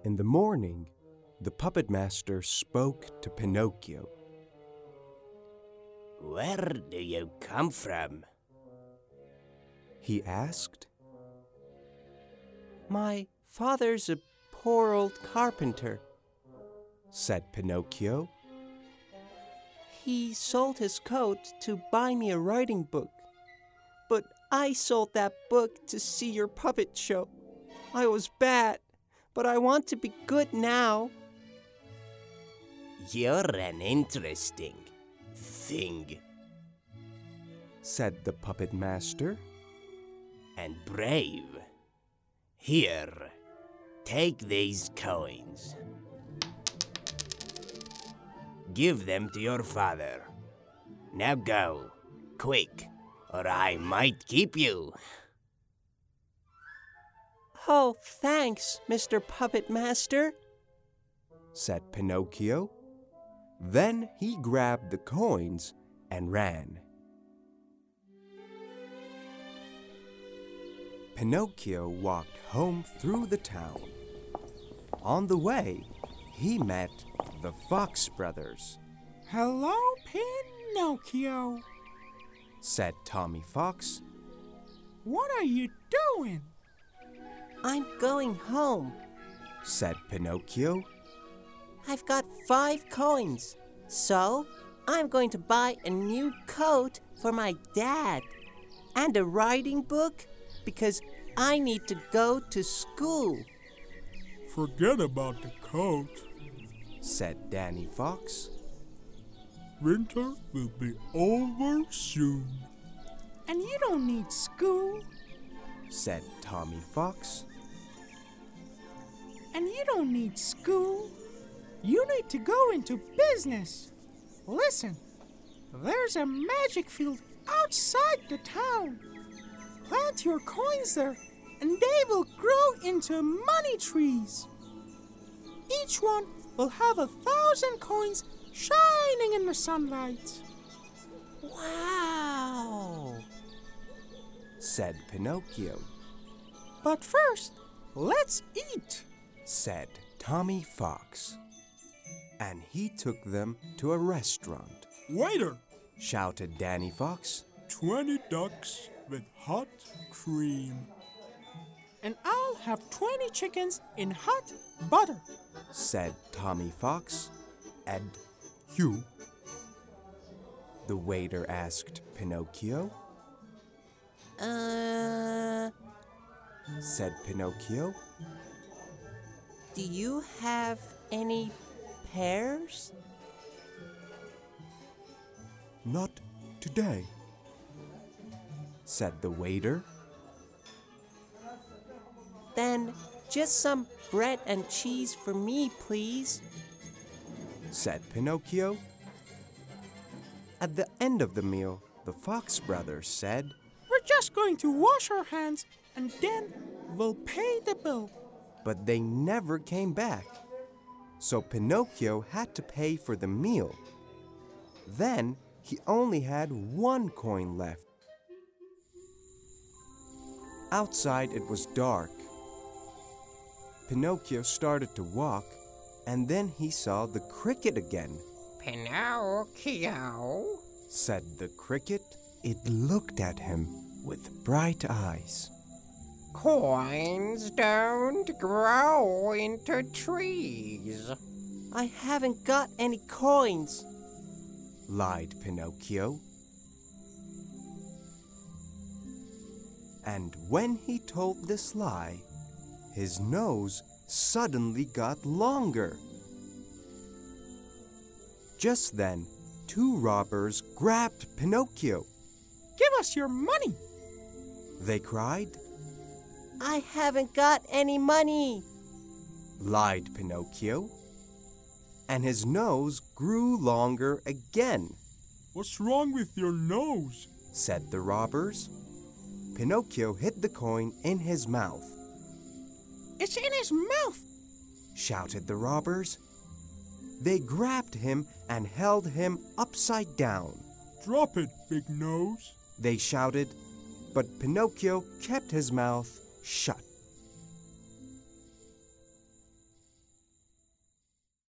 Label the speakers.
Speaker 1: In the morning, the puppet master spoke to Pinocchio.
Speaker 2: "Where do you come from?"
Speaker 1: he asked.
Speaker 3: "My father's a poor old carpenter,"
Speaker 1: said Pinocchio.
Speaker 3: "He sold his coat to buy me a writing book. But I sold that book to see your puppet show. I was bad, but I want to be good now."
Speaker 2: "You're an interesting thing,"
Speaker 1: said the puppet master.
Speaker 2: "and brave. Here, take these coins. Give them to your father. Now go, quick, or I might keep you."
Speaker 3: "Oh, thanks, Mr. Puppet Master,"
Speaker 1: said Pinocchio. Then he grabbed the coins and ran. Pinocchio walked home through the town. On the way, he met the Fox brothers.
Speaker 4: "Hello, Pinocchio,"
Speaker 1: said Tommy Fox.
Speaker 4: "What are you doing?"
Speaker 3: "I'm going home.
Speaker 1: said Pinocchio.
Speaker 3: I've got 5 coins, so I'm going to buy a new coat for my dad and a writing book because I need to go to school."
Speaker 4: "Forget about the coat.
Speaker 1: said Danny Fox.
Speaker 4: Winter will be over soon." "And you don't need school."
Speaker 1: said Tommy Fox.
Speaker 4: "And you don't need school. You need to go into business. Listen, there's a magic field outside the town. Plant your coins there, and they will grow into money trees. Each one will have 1,000 coins shining in the sunlight."
Speaker 3: Wow!
Speaker 1: said Pinocchio.
Speaker 4: "But first, let's eat."
Speaker 1: said Tommy Fox. And he took them to a restaurant.
Speaker 4: "Waiter,
Speaker 1: Shouted Danny Fox.
Speaker 4: 20 ducks with hot cream. And I'll have 20 chickens in hot butter."
Speaker 1: Said Tommy Fox. "And you?" the waiter asked Pinocchio. Said Pinocchio.
Speaker 3: Do you have any pears?"
Speaker 1: "Not today," said the waiter.
Speaker 3: "Then just some bread and cheese for me, please."
Speaker 1: said Pinocchio. At the end of the meal, the Fox brothers said,
Speaker 4: "We're just going to wash our hands and then we'll pay the bill."
Speaker 1: but they never came back. So Pinocchio had to pay for the meal. Then he only had 1 coin left. Outside it was dark. Pinocchio started to walk, and then he saw the cricket again.
Speaker 2: "Pinocchio,"
Speaker 1: said the cricket. It looked at him with bright eyes.
Speaker 2: "coins don't grow into trees."
Speaker 3: "I haven't got any coins."
Speaker 1: Lied Pinocchio. And when he told this lie, his nose suddenly got longer. Just then, 2 robbers grabbed Pinocchio.
Speaker 4: "Give us your money."
Speaker 1: They cried.
Speaker 3: "I haven't got any money."
Speaker 1: Lied Pinocchio. And his nose grew longer again.
Speaker 4: "What's wrong with your nose?"
Speaker 1: said the robbers. Pinocchio hid the coin in his mouth.
Speaker 4: "It's in his mouth."
Speaker 1: Shouted the robbers. They grabbed him and held him upside down.
Speaker 4: "Drop it, big nose."
Speaker 1: They shouted, but Pinocchio kept his mouth shut.